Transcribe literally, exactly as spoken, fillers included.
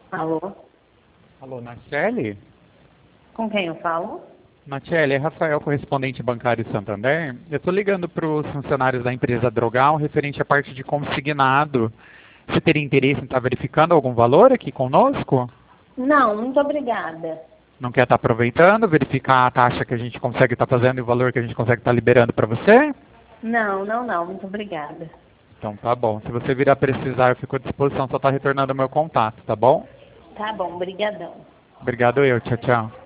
Alô? Alô, Nachele? Com quem eu falo? Nachele, é Rafael, correspondente bancário Santander. Eu estou ligando para os funcionários da empresa Drogal referente à parte de consignado. Você teria interesse em estar verificando algum valor aqui conosco? Não, muito obrigada. Não quer estar aproveitando, verificar a taxa que a gente consegue estar fazendo e o valor que a gente consegue estar liberando para você? Não, não, não, muito obrigada. Então tá bom. Se você vir a precisar, eu fico à disposição, só está retornando o meu contato, tá bom? Tá bom, brigadão. Obrigado eu. Tchau, tchau.